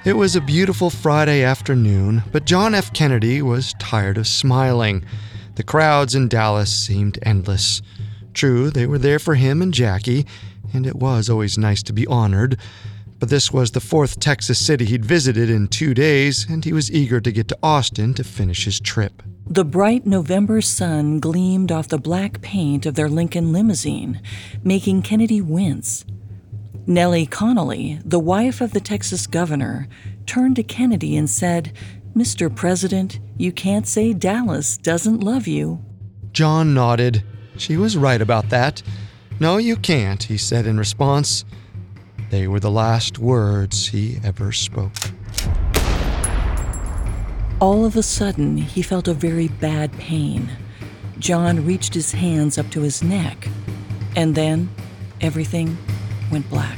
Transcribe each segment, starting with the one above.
It was a beautiful Friday afternoon, but John F. Kennedy was tired of smiling. The crowds in Dallas seemed endless. True, they were there for him and Jackie, and it was always nice to be honored. But this was the fourth Texas city he'd visited in 2 days, and he was eager to get to Austin to finish his trip. The bright November sun gleamed off the black paint of their Lincoln limousine, making Kennedy wince. Nellie Connolly, the wife of the Texas governor, turned to Kennedy and said, "Mr. President, you can't say Dallas doesn't love you." John nodded. She was right about that. "No, you can't," he said in response. They were the last words he ever spoke. All of a sudden, he felt a very bad pain. John reached his hands up to his neck, and then everything went black.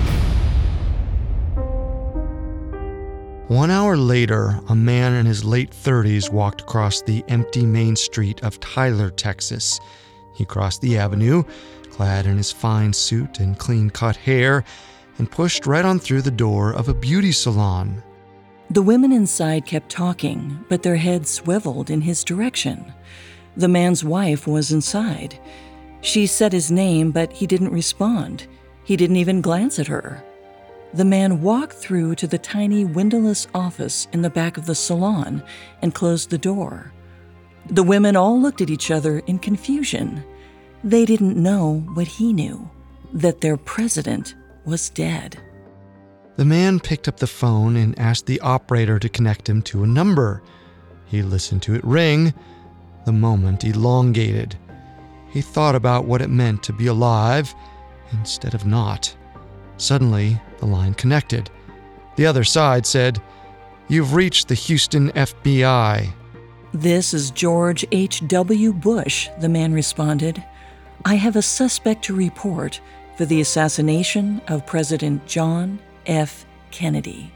1 hour later, a man in his late 30s walked across the empty main street of Tyler, Texas. He crossed the avenue, clad in his fine suit and clean-cut hair, and pushed right on through the door of a beauty salon. The women inside kept talking, but their heads swiveled in his direction. The man's wife was inside. She said his name, but he didn't respond. He didn't even glance at her. The man walked through to the tiny windowless office in the back of the salon and closed the door. The women all looked at each other in confusion. They didn't know what he knew, that their president was dead. The man picked up the phone and asked the operator to connect him to a number. He listened to it ring. The moment elongated. He thought about what it meant to be alive instead of not. Suddenly, the line connected. The other side said, "You've reached the Houston FBI." "This is George H.W. Bush," the man responded. "I have a suspect to report for the assassination of President John F. Kennedy."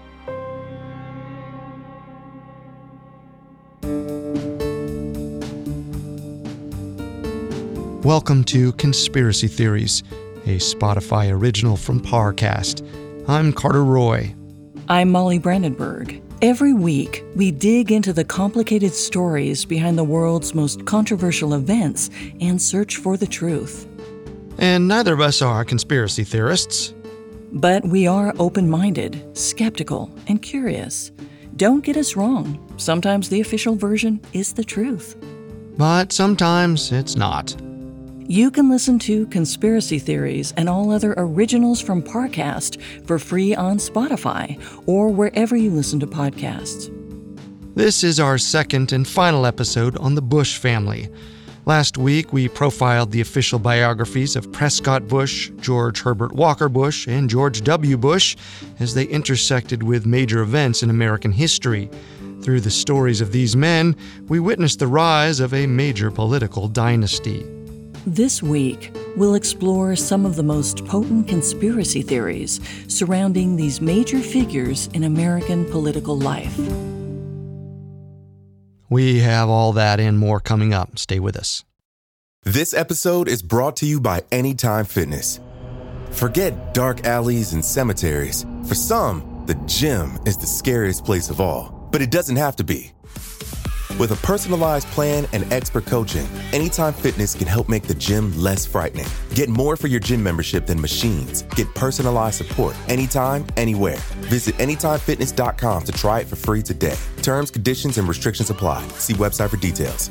Welcome to Conspiracy Theories, a Spotify original from Parcast. I'm Carter Roy. I'm Molly Brandenburg. Every week, we dig into the complicated stories behind the world's most controversial events and search for the truth. And neither of us are conspiracy theorists. But we are open-minded, skeptical, and curious. Don't get us wrong. Sometimes the official version is the truth. But sometimes it's not. You can listen to Conspiracy Theories and all other originals from Parcast for free on Spotify or wherever you listen to podcasts. This is our second and final episode on the Bush family. Last week, we profiled the official biographies of Prescott Bush, George Herbert Walker Bush, and George W. Bush as they intersected with major events in American history. Through the stories of these men, we witnessed the rise of a major political dynasty. This week, we'll explore some of the most potent conspiracy theories surrounding these major figures in American political life. We have all that and more coming up. Stay with us. This episode is brought to you by Anytime Fitness. Forget dark alleys and cemeteries. For some, the gym is the scariest place of all, but it doesn't have to be. With a personalized plan and expert coaching, Anytime Fitness can help make the gym less frightening. Get more for your gym membership than machines. Get personalized support anytime, anywhere. Visit AnytimeFitness.com to try it for free today. Terms, conditions, and restrictions apply. See website for details.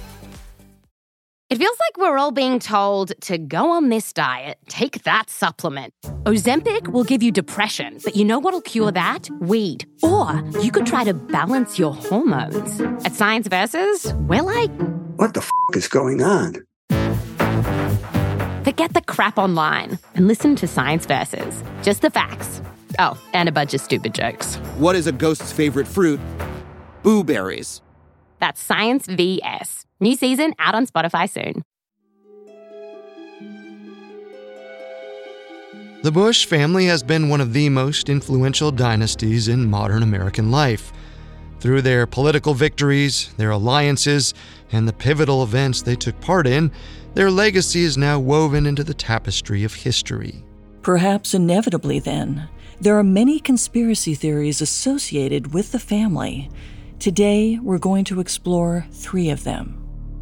It feels like we're all being told to go on this diet, take that supplement. Ozempic will give you depression, but you know what'll cure that? Weed. Or you could try to balance your hormones. At Science Versus, we're like, what the f*** is going on? Forget the crap online and listen to Science Versus. Just the facts. Oh, and a bunch of stupid jokes. What is a ghost's favorite fruit? Blueberries. That's Science VS. New season out on Spotify soon. The Bush family has been one of the most influential dynasties in modern American life. Through their political victories, their alliances, and the pivotal events they took part in, their legacy is now woven into the tapestry of history. Perhaps inevitably then, There are many conspiracy theories associated with the family. Today, we're going to explore 3 of them.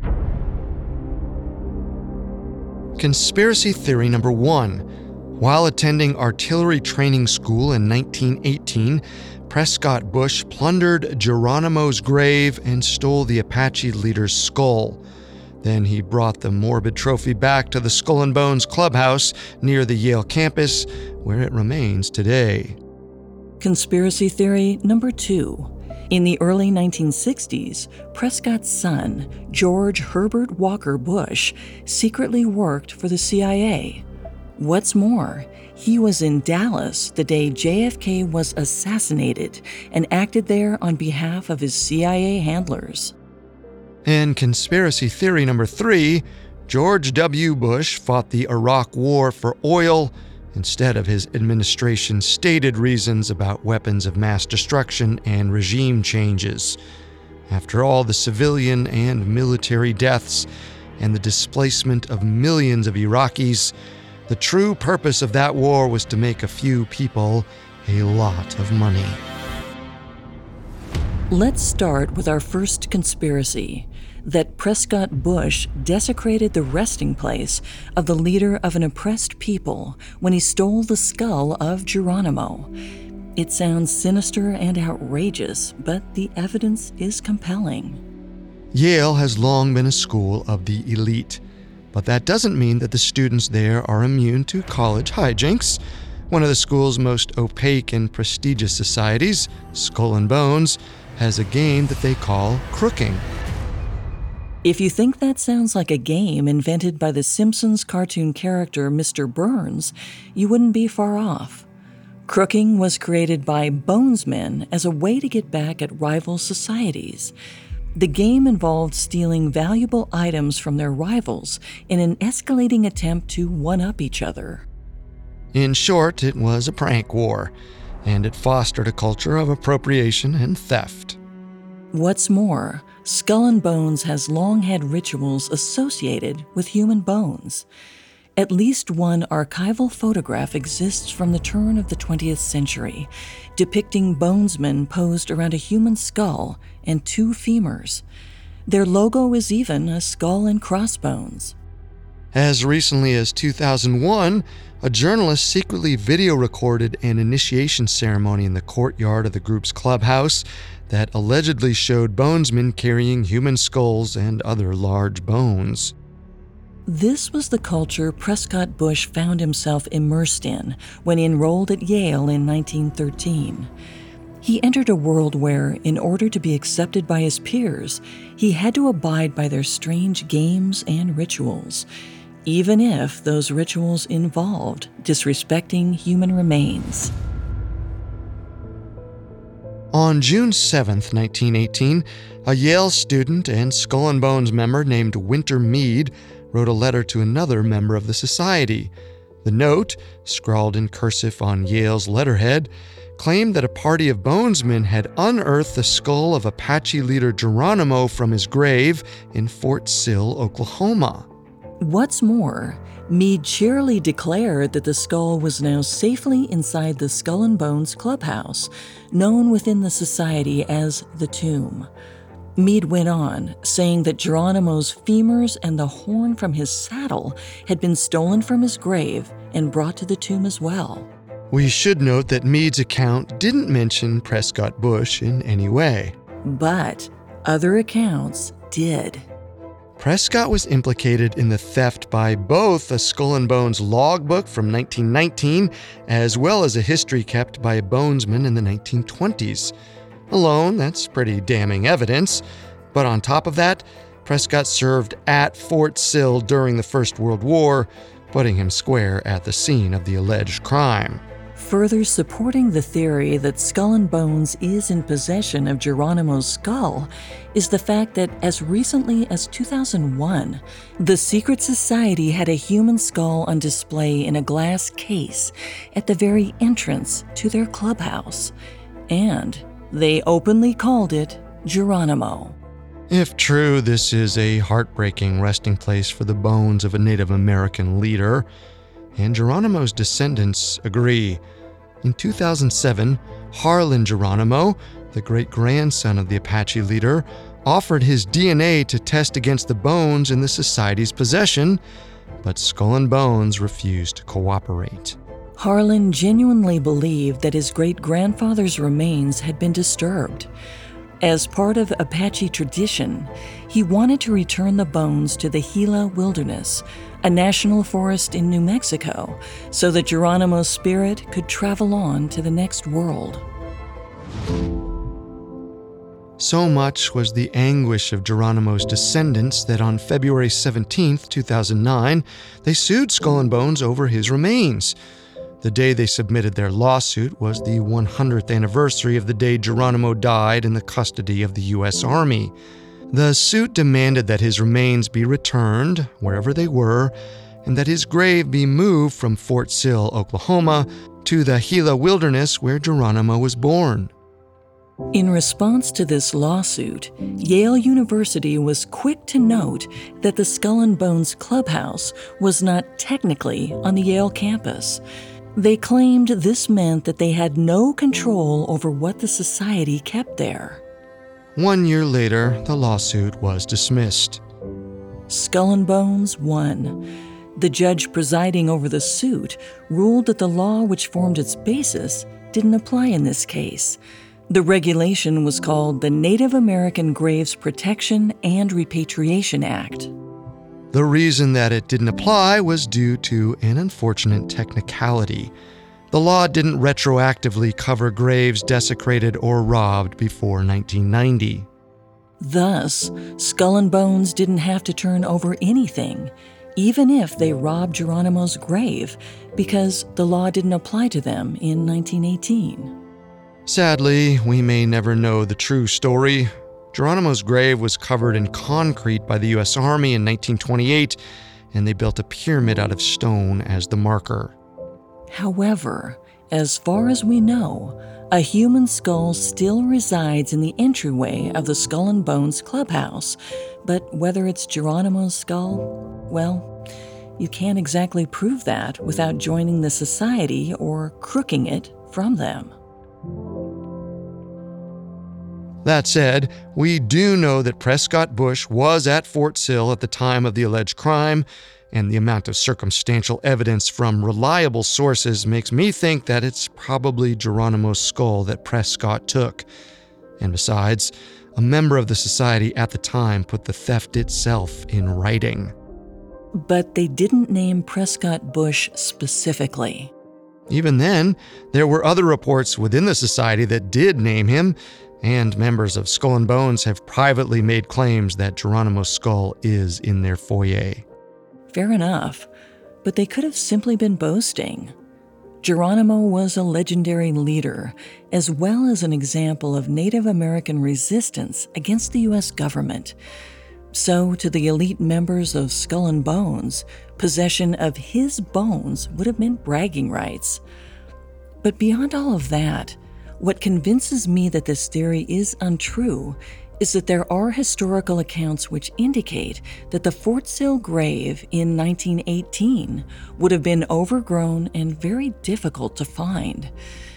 Conspiracy theory number 1. While attending artillery training school in 1918, Prescott Bush plundered Geronimo's grave and stole the Apache leader's skull. Then he brought the morbid trophy back to the Skull and Bones Clubhouse near the Yale campus, where it remains today. Conspiracy theory number 2. In the early 1960s, Prescott's son, George Herbert Walker Bush, secretly worked for the CIA. What's more, he was in Dallas the day JFK was assassinated and acted there on behalf of his CIA handlers. And conspiracy theory number 3, George W. Bush fought the Iraq War for oil instead of his administration's stated reasons about weapons of mass destruction and regime changes. After all the civilian and military deaths and the displacement of millions of Iraqis, the true purpose of that war was to make a few people a lot of money. Let's start with our first conspiracy, that Prescott Bush desecrated the resting place of the leader of an oppressed people when he stole the skull of Geronimo. It sounds sinister and outrageous, but the evidence is compelling. Yale has long been a school of the elite, but that doesn't mean that the students there are immune to college hijinks. One of the school's most opaque and prestigious societies, Skull and Bones, has a game that they call crooking. If you think that sounds like a game invented by the Simpsons cartoon character Mr. Burns, you wouldn't be far off. Crooking was created by Bonesmen as a way to get back at rival societies. The game involved stealing valuable items from their rivals in an escalating attempt to one-up each other. In short, it was a prank war, and it fostered a culture of appropriation and theft. What's more, Skull and Bones has long had rituals associated with human bones. At least one archival photograph exists from the turn of the 20th century, depicting bonesmen posed around a human skull and 2 femurs. Their logo is even a skull and crossbones. As recently as 2001, a journalist secretly video recorded an initiation ceremony in the courtyard of the group's clubhouse that allegedly showed bonesmen carrying human skulls and other large bones. This was the culture Prescott Bush found himself immersed in when he enrolled at Yale in 1913. He entered a world where, in order to be accepted by his peers, he had to abide by their strange games and rituals, even if those rituals involved disrespecting human remains. On June 7, 1918, a Yale student and Skull and Bones member named Winter Mead wrote a letter to another member of the society. The note, scrawled in cursive on Yale's letterhead, claimed that a party of bonesmen had unearthed the skull of Apache leader Geronimo from his grave in Fort Sill, Oklahoma. What's more, Mead cheerily declared that the skull was now safely inside the Skull and Bones clubhouse, known within the society as the Tomb. Mead went on, saying that Geronimo's femurs and the horn from his saddle had been stolen from his grave and brought to the tomb as well. We should note that Mead's account didn't mention Prescott Bush in any way. But other accounts did. Prescott was implicated in the theft by both a Skull and Bones logbook from 1919 as well as a history kept by a bonesman in the 1920s. Alone, that's pretty damning evidence. But on top of that, Prescott served at Fort Sill during the First World War, putting him square at the scene of the alleged crime. Further supporting the theory that Skull and Bones is in possession of Geronimo's skull is the fact that as recently as 2001, the secret society had a human skull on display in a glass case at the very entrance to their clubhouse. And they openly called it Geronimo. If true, this is a heartbreaking resting place for the bones of a Native American leader, and Geronimo's descendants agree. In 2007, Harlan Geronimo, the great-grandson of the Apache leader, offered his DNA to test against the bones in the society's possession, but Skull and Bones refused to cooperate. Harlan genuinely believed that his great-grandfather's remains had been disturbed. As part of Apache tradition, he wanted to return the bones to the Gila Wilderness, a national forest in New Mexico, so that Geronimo's spirit could travel on to the next world. So much was the anguish of Geronimo's descendants that on February 17, 2009, they sued Skull and Bones over his remains. The day they submitted their lawsuit was the 100th anniversary of the day Geronimo died in the custody of the U.S. Army. The suit demanded that his remains be returned, wherever they were, and that his grave be moved from Fort Sill, Oklahoma, to the Gila Wilderness where Geronimo was born. In response to this lawsuit, Yale University was quick to note that the Skull and Bones Clubhouse was not technically on the Yale campus. They claimed this meant that they had no control over what the society kept there. 1 year later, the lawsuit was dismissed. Skull and Bones won. The judge presiding over the suit ruled that the law which formed its basis didn't apply in this case. The regulation was called the Native American Graves Protection and Repatriation Act. The reason that it didn't apply was due to an unfortunate technicality. The law didn't retroactively cover graves desecrated or robbed before 1990. Thus, Skull and Bones didn't have to turn over anything, even if they robbed Geronimo's grave, because the law didn't apply to them in 1918. Sadly, we may never know the true story. Geronimo's grave was covered in concrete by the U.S. Army in 1928, and they built a pyramid out of stone as the marker. However, as far as we know, a human skull still resides in the entryway of the Skull and Bones Clubhouse, but whether it's Geronimo's skull, well, you can't exactly prove that without joining the society or crooking it from them. That said, we do know that Prescott Bush was at Fort Sill at the time of the alleged crime, and the amount of circumstantial evidence from reliable sources makes me think that it's probably Geronimo's skull that Prescott took. And besides, a member of the society at the time put the theft itself in writing. But they didn't name Prescott Bush specifically. Even then, there were other reports within the society that did name him, and members of Skull and Bones have privately made claims that Geronimo's skull is in their foyer. Fair enough, but they could have simply been boasting. Geronimo was a legendary leader, as well as an example of Native American resistance against the U.S. government. So, to the elite members of Skull and Bones, possession of his bones would have meant bragging rights. But beyond all of that, what convinces me that this theory is untrue is that there are historical accounts which indicate that the Fort Sill grave in 1918 would have been overgrown and very difficult to find.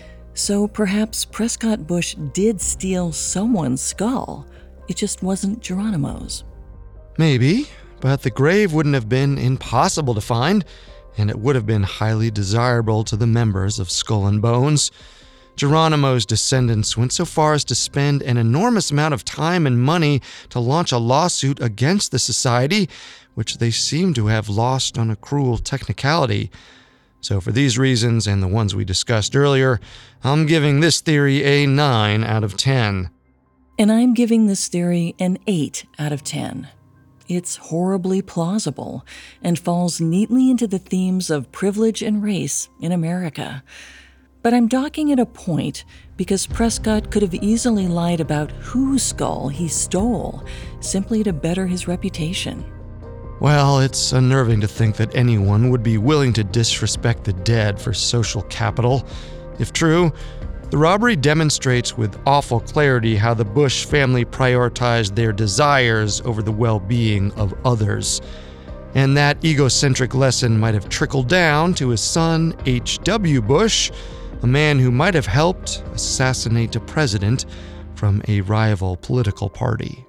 So perhaps Prescott Bush did steal someone's skull, it just wasn't Geronimo's. Maybe, but the grave wouldn't have been impossible to find, and it would have been highly desirable to the members of Skull and Bones. Geronimo's descendants went so far as to spend an enormous amount of time and money to launch a lawsuit against the society, which they seem to have lost on a cruel technicality. So for these reasons and the ones we discussed earlier, I'm giving this theory a 9 out of 10. And I'm giving this theory an 8 out of 10. It's horribly plausible and falls neatly into the themes of privilege and race in America. But I'm docking at a point because Prescott could have easily lied about whose skull he stole, simply to better his reputation. Well, it's unnerving to think that anyone would be willing to disrespect the dead for social capital. If true, the robbery demonstrates with awful clarity how the Bush family prioritized their desires over the well-being of others. And that egocentric lesson might have trickled down to his son, H.W. Bush, a man who might have helped assassinate a president from a rival political party.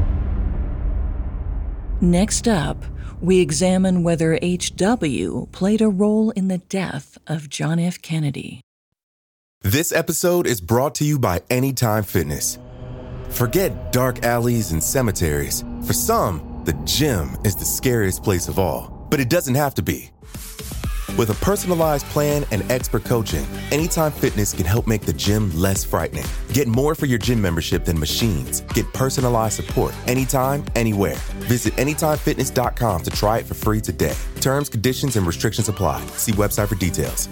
Next up, we examine whether H.W. played a role in the death of John F. Kennedy. This episode is brought to you by Anytime Fitness. Forget dark alleys and cemeteries. For some, the gym is the scariest place of all, but it doesn't have to be. With a personalized plan and expert coaching, Anytime Fitness can help make the gym less frightening. Get more for your gym membership than machines. Get personalized support anytime, anywhere. Visit AnytimeFitness.com to try it for free today. Terms, conditions, and restrictions apply. See website for details.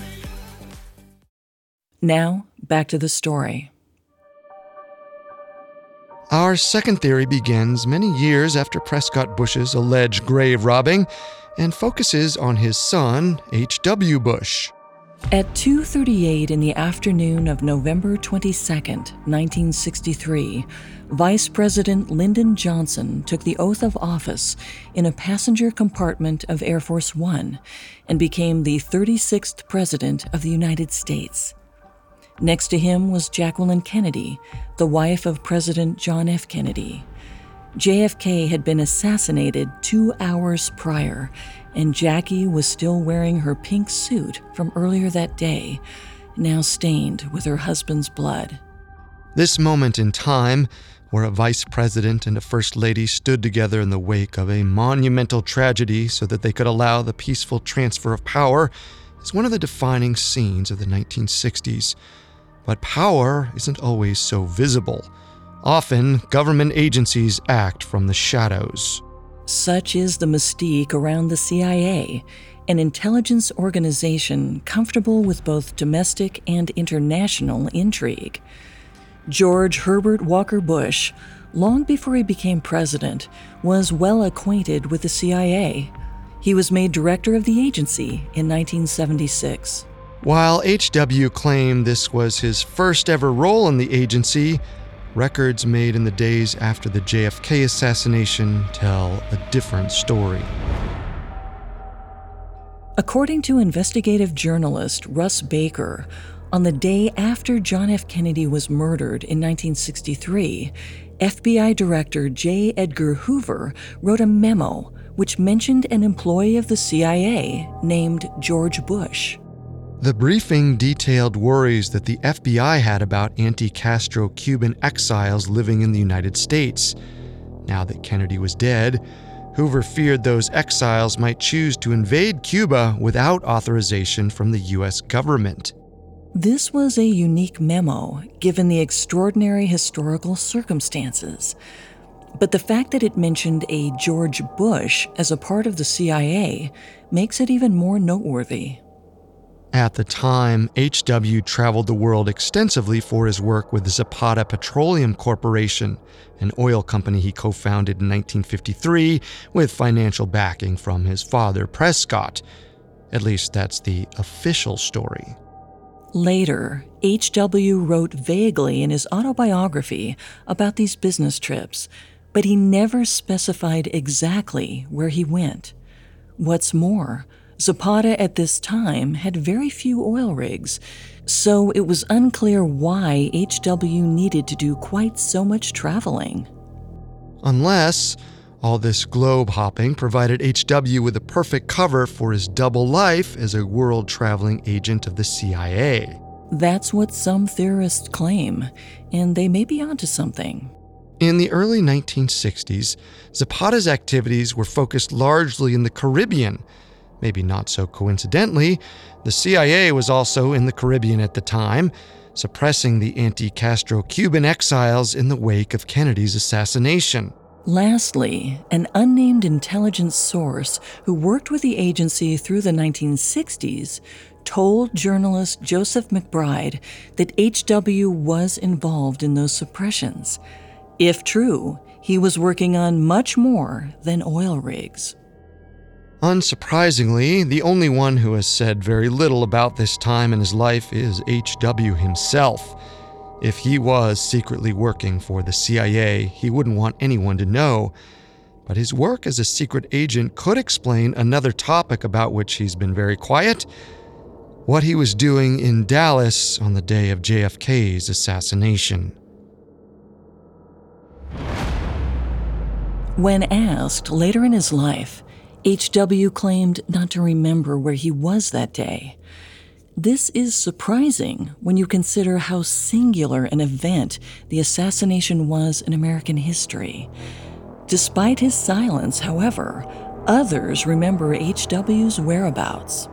Now, back to the story. Our second theory begins many years after Prescott Bush's alleged grave robbing and focuses on his son, H.W. Bush. At 2:38 in the afternoon of November 22, 1963, Vice President Lyndon Johnson took the oath of office in a passenger compartment of Air Force One and became the 36th President of the United States. Next to him was Jacqueline Kennedy, the wife of President John F. Kennedy. JFK had been assassinated 2 hours prior, and Jackie was still wearing her pink suit from earlier that day, now stained with her husband's blood. This moment in time, where a vice president and a first lady stood together in the wake of a monumental tragedy so that they could allow the peaceful transfer of power, is one of the defining scenes of the 1960s. But power isn't always so visible. Often, government agencies act from the shadows. Such is the mystique around the CIA, an intelligence organization comfortable with both domestic and international intrigue. George Herbert Walker Bush, long before he became president, was well acquainted with the CIA. He was made director of the agency in 1976. While H.W. claimed this was his first ever role in the agency, records made in the days after the JFK assassination tell a different story. According to investigative journalist Russ Baker, on the day after John F. Kennedy was murdered in 1963, FBI Director J. Edgar Hoover wrote a memo which mentioned an employee of the CIA named George Bush. The briefing detailed worries that the FBI had about anti-Castro Cuban exiles living in the United States. Now that Kennedy was dead, Hoover feared those exiles might choose to invade Cuba without authorization from the U.S. government. This was a unique memo, given the extraordinary historical circumstances. But the fact that it mentioned a George Bush as a part of the CIA makes it even more noteworthy. At the time, H.W. traveled the world extensively for his work with the Zapata Petroleum Corporation, an oil company he co-founded in 1953 with financial backing from his father, Prescott. At least that's the official story. Later, H.W. wrote vaguely in his autobiography about these business trips, but he never specified exactly where he went. What's more, Zapata at this time had very few oil rigs, so it was unclear why H.W. needed to do quite so much traveling. Unless all this globe hopping provided H.W. with a perfect cover for his double life as a world-traveling agent of the CIA. That's what some theorists claim, and they may be onto something. In the early 1960s, Zapata's activities were focused largely in the Caribbean. Maybe not so coincidentally, the CIA was also in the Caribbean at the time, suppressing the anti-Castro Cuban exiles in the wake of Kennedy's assassination. Lastly, an unnamed intelligence source who worked with the agency through the 1960s told journalist Joseph McBride that H.W. was involved in those suppressions. If true, he was working on much more than oil rigs. Unsurprisingly, the only one who has said very little about this time in his life is H.W. himself. If he was secretly working for the CIA, he wouldn't want anyone to know. But his work as a secret agent could explain another topic about which he's been very quiet. what he was doing in Dallas on the day of JFK's assassination. When asked later in his life, H.W. claimed not to remember where he was that day. This is surprising when you consider how singular an event the assassination was in American history. Despite his silence, however, others remember H.W.'s whereabouts.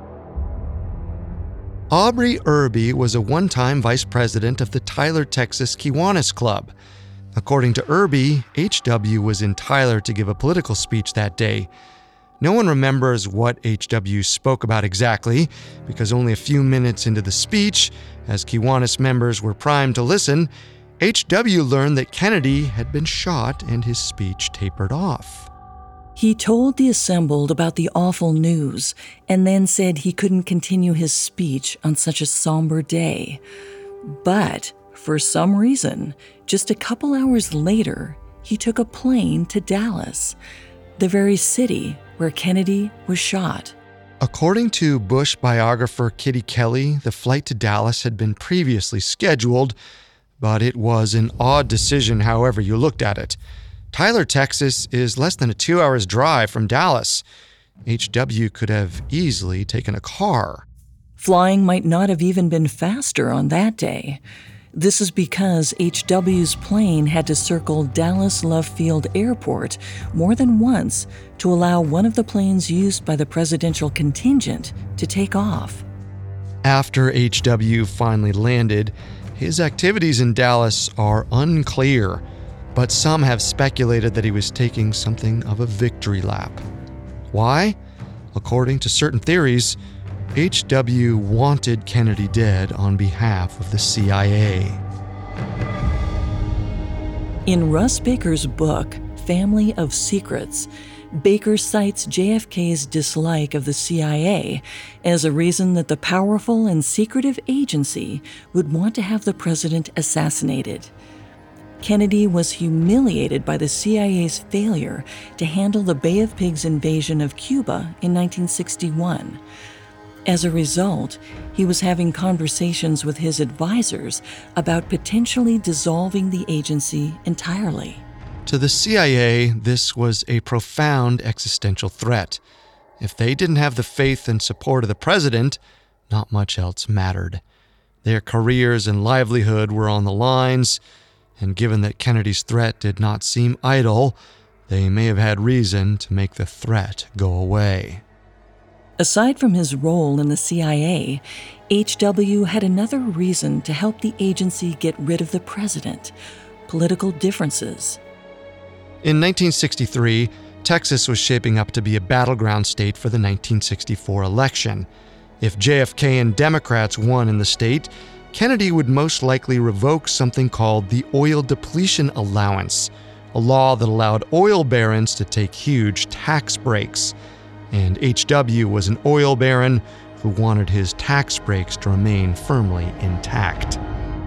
Aubrey Irby was a one-time vice president of the Tyler, Texas Kiwanis Club. According to Irby, H.W. was in Tyler to give a political speech that day. No one remembers what H.W. spoke about exactly, because only a few minutes into the speech, as Kiwanis members were primed to listen, H.W. learned that Kennedy had been shot and his speech tapered off. He told the assembled about the awful news and then said he couldn't continue his speech on such a somber day. But for some reason, just a couple hours later, he took a plane to Dallas, the very city where Kennedy was shot. According to Bush biographer Kitty Kelly, the flight to Dallas had been previously scheduled, but it was an odd decision however you looked at it. Tyler, Texas is less than a 2-hour drive from Dallas. H.W. could have easily taken a car. Flying might not have even been faster on that day. This is because H.W.'s plane had to circle Dallas Love Field Airport more than once to allow one of the planes used by the presidential contingent to take off. After H.W. finally landed, his activities in Dallas are unclear, but some have speculated that he was taking something of a victory lap. Why? According to certain theories, H.W. wanted Kennedy dead on behalf of the CIA. In Russ Baker's book, Family of Secrets, Baker cites JFK's dislike of the CIA as a reason that the powerful and secretive agency would want to have the president assassinated. Kennedy was humiliated by the CIA's failure to handle the Bay of Pigs invasion of Cuba in 1961. As a result, he was having conversations with his advisors about potentially dissolving the agency entirely. To the CIA, this was a profound existential threat. If they didn't have the faith and support of the president, not much else mattered. Their careers and livelihood were on the lines, and given that Kennedy's threat did not seem idle, they may have had reason to make the threat go away. Aside from his role in the CIA, H.W. had another reason to help the agency get rid of the president: political differences. In 1963, Texas was shaping up to be a battleground state for the 1964 election. If JFK and Democrats won in the state, Kennedy would most likely revoke something called the Oil Depletion Allowance, a law that allowed oil barons to take huge tax breaks. And H.W. was an oil baron who wanted his tax breaks to remain firmly intact.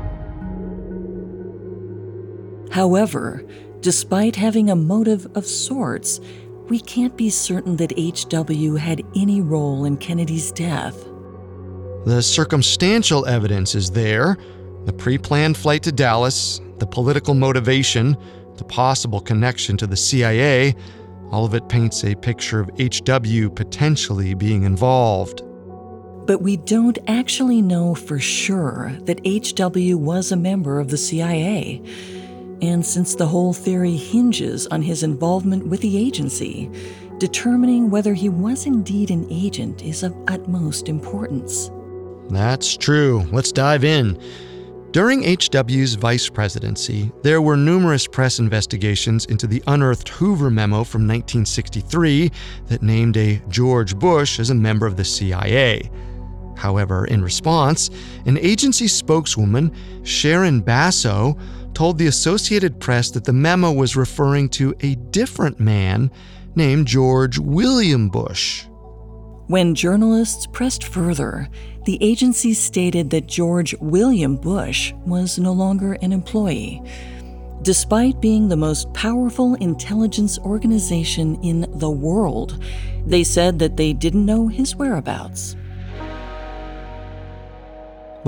However, despite having a motive of sorts, we can't be certain that H.W. had any role in Kennedy's death. The circumstantial evidence is there: the pre-planned flight to Dallas, the political motivation, the possible connection to the CIA. All of it paints a picture of H.W. potentially being involved. But we don't actually know for sure that H.W. was a member of the CIA. And since the whole theory hinges on his involvement with the agency, determining whether he was indeed an agent is of utmost importance. That's true. Let's dive in. During H.W.'s vice presidency, there were numerous press investigations into the unearthed Hoover memo from 1963 that named a George Bush as a member of the CIA. However, in response, an agency spokeswoman, Sharon Basso, told the Associated Press that the memo was referring to a different man named George William Bush. When journalists pressed further, the agency stated that George William Bush was no longer an employee. Despite being the most powerful intelligence organization in the world, they said that they didn't know his whereabouts.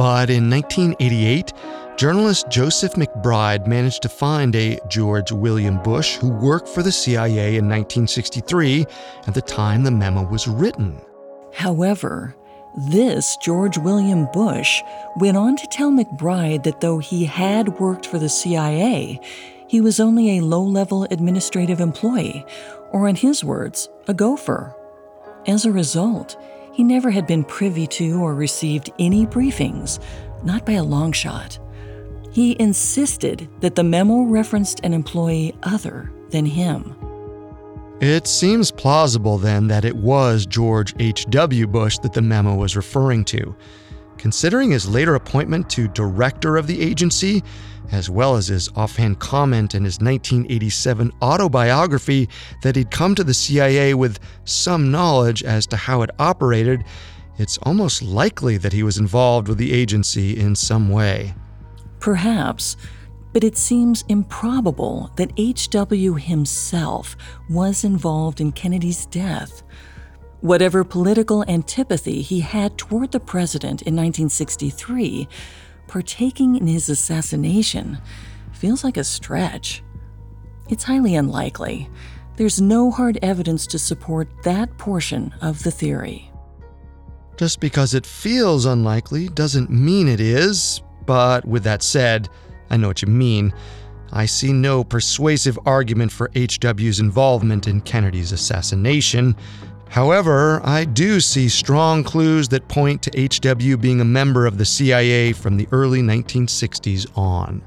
But in 1988, journalist Joseph McBride managed to find a George William Bush who worked for the CIA in 1963 at the time the memo was written. However, this George William Bush went on to tell McBride that though he had worked for the CIA, he was only a low-level administrative employee, or in his words, a gopher. As a result, he never had been privy to or received any briefings, not by a long shot. He insisted that the memo referenced an employee other than him. It seems plausible then that it was George H.W. Bush that the memo was referring to. Considering his later appointment to director of the agency, as well as his offhand comment in his 1987 autobiography that he'd come to the CIA with some knowledge as to how it operated, it's almost likely that he was involved with the agency in some way. Perhaps, but it seems improbable that H.W. himself was involved in Kennedy's death. Whatever political antipathy he had toward the president in 1963, partaking in his assassination feels like a stretch. It's highly unlikely. There's no hard evidence to support that portion of the theory. Just because it feels unlikely doesn't mean it is, but with that said, I know what you mean. I see no persuasive argument for H.W.'s involvement in Kennedy's assassination. However, I do see strong clues that point to H.W. being a member of the CIA from the early 1960s on.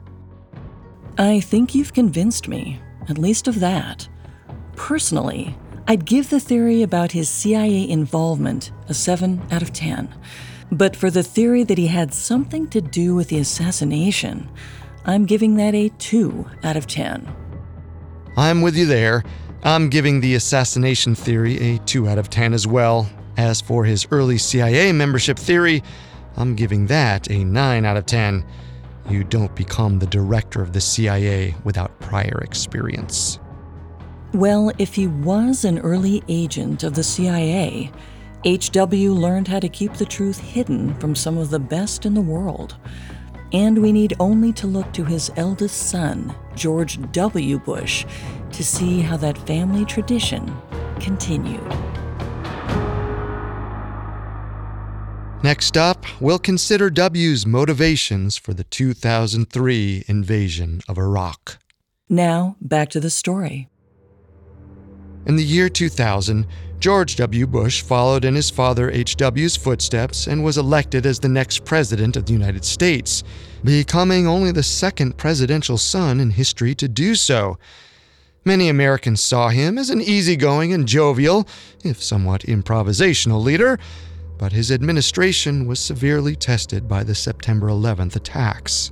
I think you've convinced me, at least of that. Personally, I'd give the theory about his CIA involvement a 7 out of 10. But for the theory that he had something to do with the assassination, I'm giving that a 2 out of 10. I'm with you there. I'm giving the assassination theory a 2 out of 10 as well. As for his early CIA membership theory, I'm giving that a 9 out of 10. You don't become the director of the CIA without prior experience. Well, if he was an early agent of the CIA, H.W. learned how to keep the truth hidden from some of the best in the world. And we need only to look to his eldest son, George W. Bush, to see how that family tradition continued. Next up, we'll consider W's motivations for the 2003 invasion of Iraq. Now, back to the story. In the year 2000, George W. Bush followed in his father H.W.'s footsteps and was elected as the next president of the United States, becoming only the second presidential son in history to do so. Many Americans saw him as an easygoing and jovial, if somewhat improvisational leader, but his administration was severely tested by the September 11th attacks.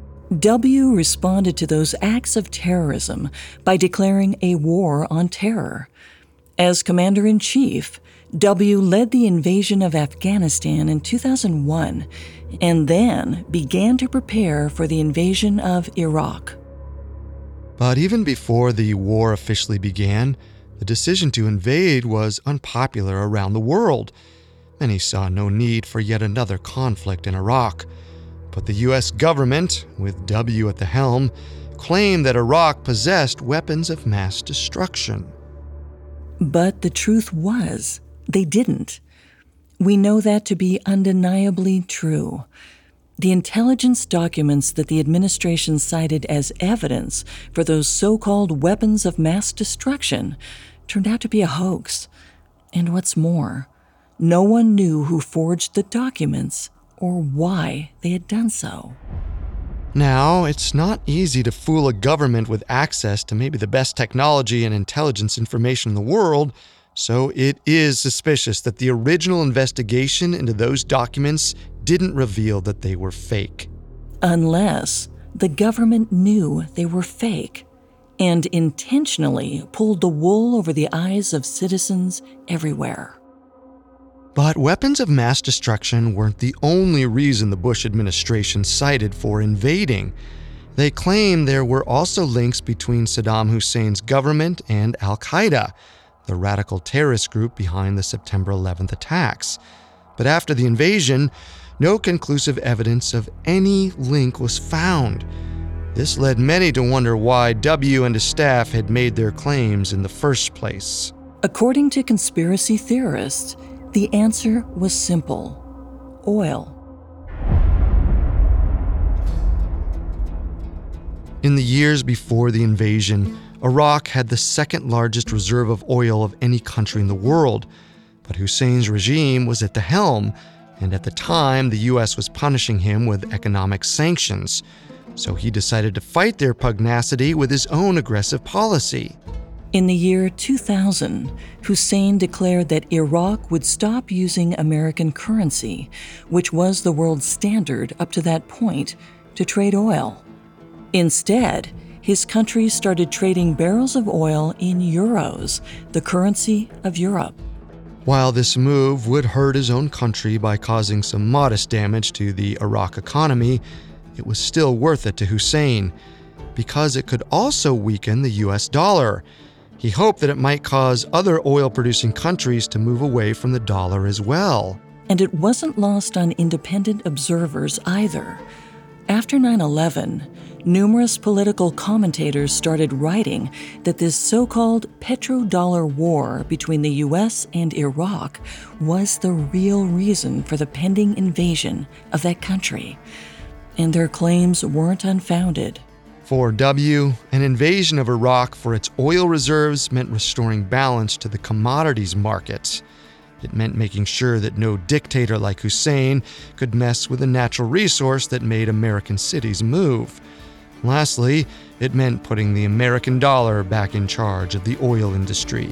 W responded to those acts of terrorism by declaring a war on terror. As Commander-in-Chief, W led the invasion of Afghanistan in 2001 and then began to prepare for the invasion of Iraq. But even before the war officially began, the decision to invade was unpopular around the world. Many saw no need for yet another conflict in Iraq. But the U.S. government, with W at the helm, claimed that Iraq possessed weapons of mass destruction. But the truth was, they didn't. We know that to be undeniably true. The intelligence documents that the administration cited as evidence for those so-called weapons of mass destruction turned out to be a hoax. And what's more, no one knew who forged the documents or why they had done so. Now, it's not easy to fool a government with access to maybe the best technology and intelligence information in the world, so it is suspicious that the original investigation into those documents didn't reveal that they were fake. Unless the government knew they were fake and intentionally pulled the wool over the eyes of citizens everywhere. But weapons of mass destruction weren't the only reason the Bush administration cited for invading. They claimed there were also links between Saddam Hussein's government and Al-Qaeda, the radical terrorist group behind the September 11th attacks. But after the invasion, no conclusive evidence of any link was found. This led many to wonder why W and his staff had made their claims in the first place. According to conspiracy theorists, the answer was simple: oil. In the years before the invasion, Iraq had the second largest reserve of oil of any country in the world, but Hussein's regime was at the helm, and at the time the U.S. was punishing him with economic sanctions. So he decided to fight their pugnacity with his own aggressive policy. In the year 2000, Hussein declared that Iraq would stop using American currency, which was the world standard up to that point, to trade oil. Instead, his country started trading barrels of oil in euros, the currency of Europe. While this move would hurt his own country by causing some modest damage to the Iraq economy, it was still worth it to Hussein, because it could also weaken the US dollar. He hoped that it might cause other oil-producing countries to move away from the dollar as well. And it wasn't lost on independent observers either. After 9/11, numerous political commentators started writing that this so-called petrodollar war between the US and Iraq was the real reason for the pending invasion of that country. And their claims weren't unfounded. For W, an invasion of Iraq for its oil reserves meant restoring balance to the commodities market. It meant making sure that no dictator like Hussein could mess with a natural resource that made American cities move. Lastly, it meant putting the American dollar back in charge of the oil industry.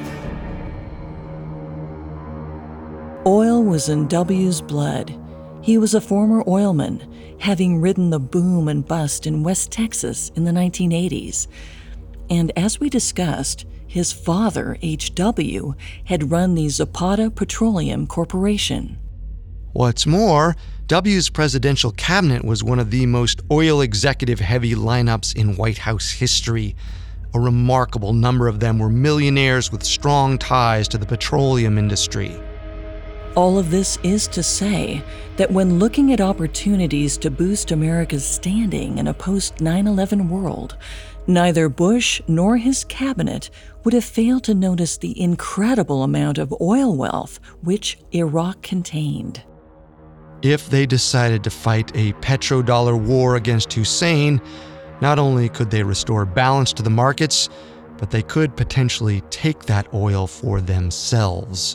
Oil was in W's blood. He was a former oilman, having ridden the boom and bust in West Texas in the 1980s. And as we discussed, his father, H.W., had run the Zapata Petroleum Corporation. What's more, W's presidential cabinet was one of the most oil executive-heavy lineups in White House history. A remarkable number of them were millionaires with strong ties to the petroleum industry. All of this is to say that when looking at opportunities to boost America's standing in a post-9/11 world, neither Bush nor his cabinet would have failed to notice the incredible amount of oil wealth which Iraq contained. If they decided to fight a petrodollar war against Hussein, not only could they restore balance to the markets, but they could potentially take that oil for themselves.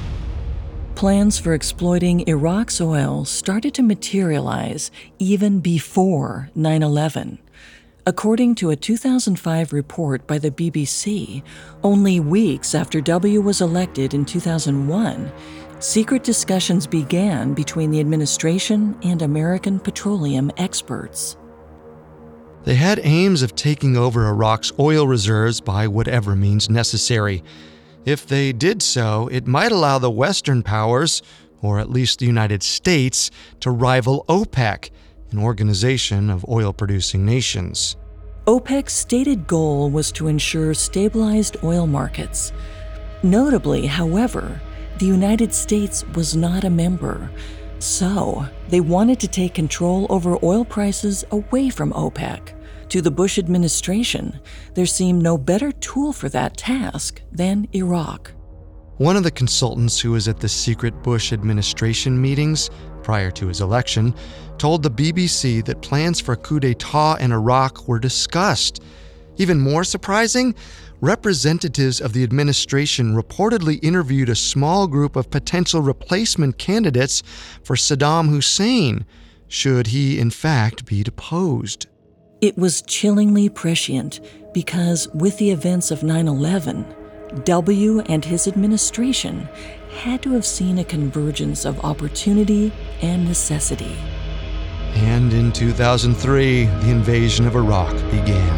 Plans for exploiting Iraq's oil started to materialize even before 9/11. According to a 2005 report by the BBC, only weeks after W was elected in 2001, secret discussions began between the administration and American petroleum experts. They had aims of taking over Iraq's oil reserves by whatever means necessary. If they did so, it might allow the Western powers, or at least the United States, to rival OPEC, an organization of oil-producing nations. OPEC's stated goal was to ensure stabilized oil markets. Notably, however, the United States was not a member, so they wanted to take control over oil prices away from OPEC. To the Bush administration, there seemed no better tool for that task than Iraq. One of the consultants who was at the secret Bush administration meetings prior to his election told the BBC that plans for a coup d'etat in Iraq were discussed. Even more surprising, representatives of the administration reportedly interviewed a small group of potential replacement candidates for Saddam Hussein, should he in fact be deposed. It was chillingly prescient because with the events of 9/11, W and his administration had to have seen a convergence of opportunity and necessity. And in 2003, the invasion of Iraq began.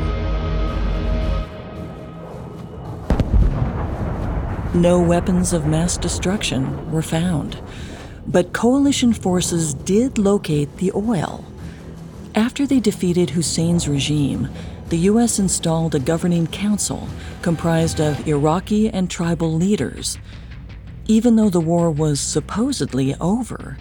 No weapons of mass destruction were found, but coalition forces did locate the oil. After they defeated Hussein's regime, the U.S. installed a governing council comprised of Iraqi and tribal leaders. Even though the war was supposedly over,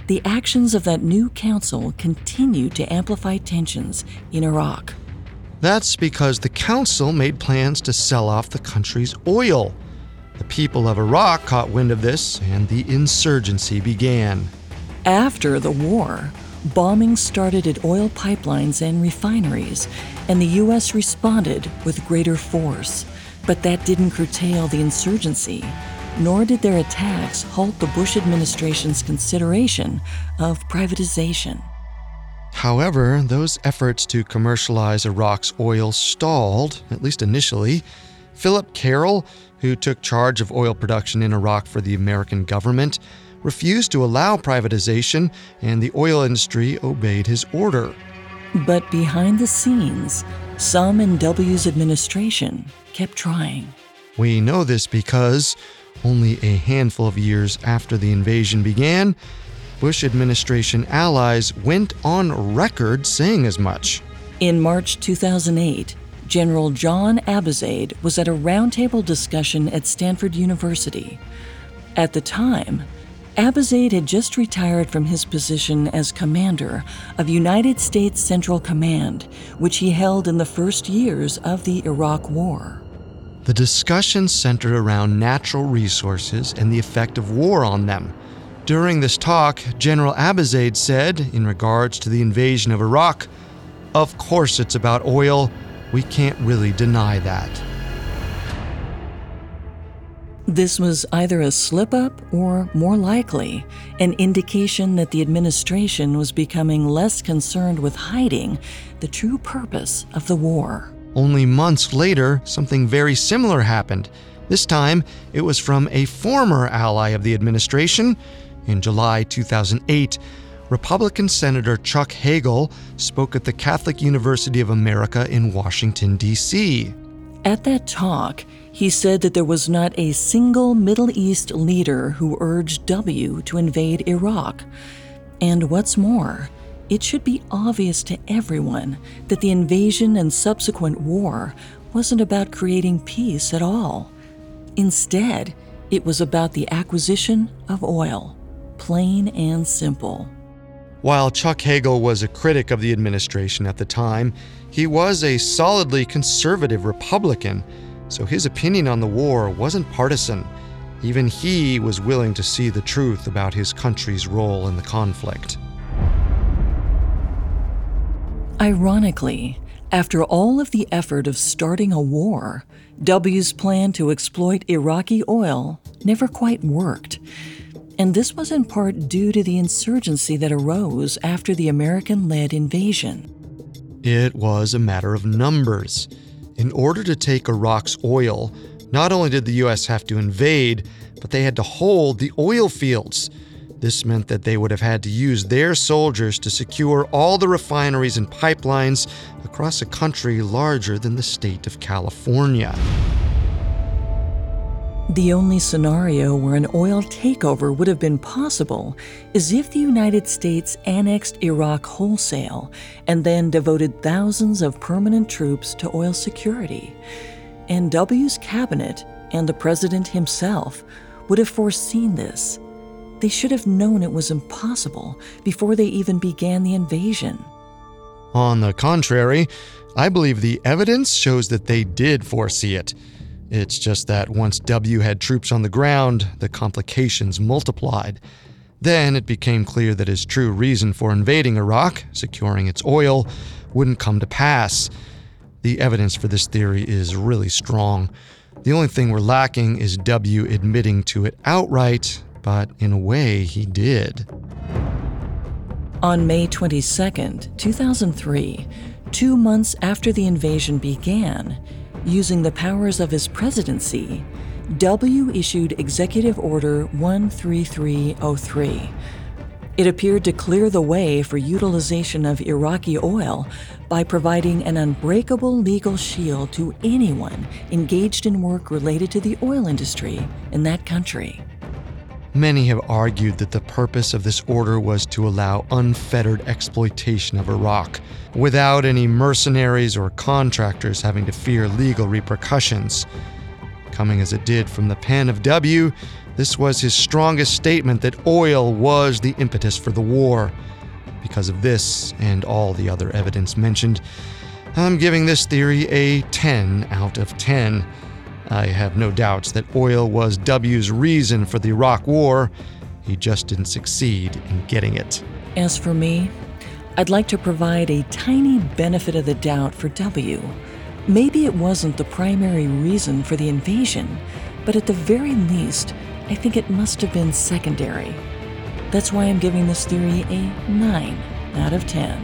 the actions of that new council continued to amplify tensions in Iraq. That's because the council made plans to sell off the country's oil. The people of Iraq caught wind of this, and the insurgency began. After the war, bombing started at oil pipelines and refineries, and the U.S. responded with greater force. But that didn't curtail the insurgency, nor did their attacks halt the Bush administration's consideration of privatization. However, those efforts to commercialize Iraq's oil stalled, at least initially. Philip Carroll, who took charge of oil production in Iraq for the American government, refused to allow privatization, and the oil industry obeyed his order. But behind the scenes, some in W's administration kept trying. We know this because only a handful of years after the invasion began, Bush administration allies went on record saying as much. In March 2008, General John Abizaid was at a roundtable discussion at Stanford University. At the time, Abizaid had just retired from his position as commander of United States Central Command, which he held in the first years of the Iraq War. The discussion centered around natural resources and the effect of war on them. During this talk, General Abizaid said, in regards to the invasion of Iraq, "Of course it's about oil. We can't really deny that." This was either a slip-up or, more likely, an indication that the administration was becoming less concerned with hiding the true purpose of the war. Only months later, something very similar happened. This time, it was from a former ally of the administration. In July 2008, Republican Senator Chuck Hagel spoke at the Catholic University of America in Washington, D.C. At that talk, he said that there was not a single Middle East leader who urged W to invade Iraq. And what's more, it should be obvious to everyone that the invasion and subsequent war wasn't about creating peace at all. Instead, it was about the acquisition of oil, plain and simple. While Chuck Hagel was a critic of the administration at the time, he was a solidly conservative Republican, so his opinion on the war wasn't partisan. Even he was willing to see the truth about his country's role in the conflict. Ironically, after all of the effort of starting a war, W's plan to exploit Iraqi oil never quite worked. And this was in part due to the insurgency that arose after the American-led invasion. It was a matter of numbers. In order to take Iraq's oil, not only did the U.S. have to invade, but they had to hold the oil fields. This meant that they would have had to use their soldiers to secure all the refineries and pipelines across a country larger than the state of California. The only scenario where an oil takeover would have been possible is if the United States annexed Iraq wholesale and then devoted thousands of permanent troops to oil security. And W's cabinet and the president himself would have foreseen this. They should have known it was impossible before they even began the invasion. On the contrary, I believe the evidence shows that they did foresee it. It's just that once W had troops on the ground, the complications multiplied. Then it became clear that his true reason for invading Iraq, securing its oil, wouldn't come to pass. The evidence for this theory is really strong. The only thing we're lacking is W admitting to it outright, but in a way he did. On May 22, 2003, 2 months after the invasion began, using the powers of his presidency, W issued Executive Order 13303. It appeared to clear the way for utilization of Iraqi oil by providing an unbreakable legal shield to anyone engaged in work related to the oil industry in that country. Many have argued that the purpose of this order was to allow unfettered exploitation of Iraq, without any mercenaries or contractors having to fear legal repercussions. Coming as it did from the pen of W, This was his strongest statement that oil was the impetus for the war. Because of this and all the other evidence mentioned, I'm giving this theory a 10 out of 10. I have no doubts that oil was W's reason for the Iraq War. He just didn't succeed in getting it. As for me, I'd like to provide a tiny benefit of the doubt for W. Maybe it wasn't the primary reason for the invasion, but at the very least, I think it must have been secondary. That's why I'm giving this theory a 9 out of 10.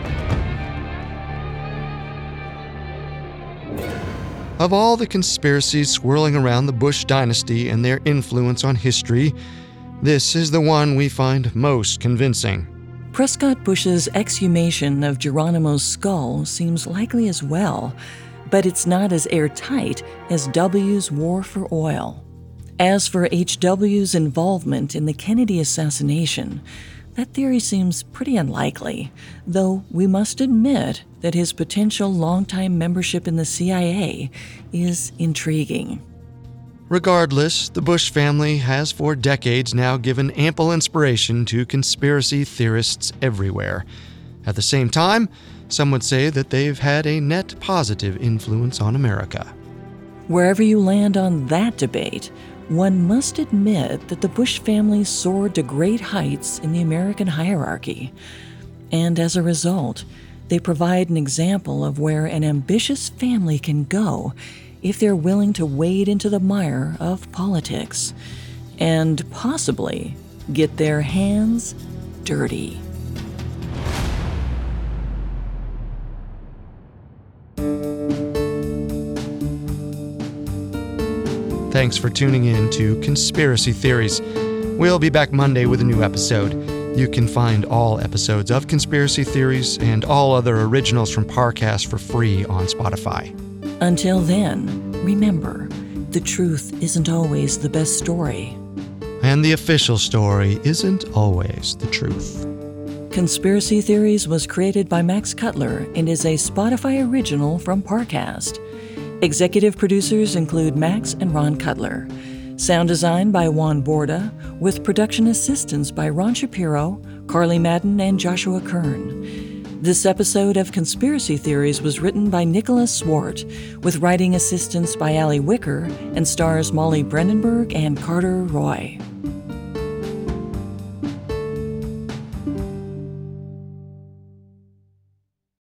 Of all the conspiracies swirling around the Bush dynasty and their influence on history, this is the one we find most convincing. Prescott Bush's exhumation of Geronimo's skull seems likely as well, but it's not as airtight as W's war for oil. As for H.W.'s involvement in the Kennedy assassination, that theory seems pretty unlikely, though we must admit that his potential longtime membership in the CIA is intriguing. Regardless, the Bush family has for decades now given ample inspiration to conspiracy theorists everywhere. At the same time, some would say that they've had a net positive influence on America. Wherever you land on that debate, one must admit that the Bush family soared to great heights in the American hierarchy. And as a result, they provide an example of where an ambitious family can go if they're willing to wade into the mire of politics and possibly get their hands dirty. Thanks for tuning in to Conspiracy Theories. We'll be back Monday with a new episode. You can find all episodes of Conspiracy Theories and all other originals from Parcast for free on Spotify. Until then, remember, the truth isn't always the best story. And the official story isn't always the truth. Conspiracy Theories was created by Max Cutler and is a Spotify original from Parcast. Executive producers include Max and Ron Cutler. Sound design by Juan Borda, with production assistance by Ron Shapiro, Carly Madden, and Joshua Kern. This episode of Conspiracy Theories was written by Nicholas Swart, with writing assistance by Allie Wicker, and stars Molly Brandenburg and Carter Roy.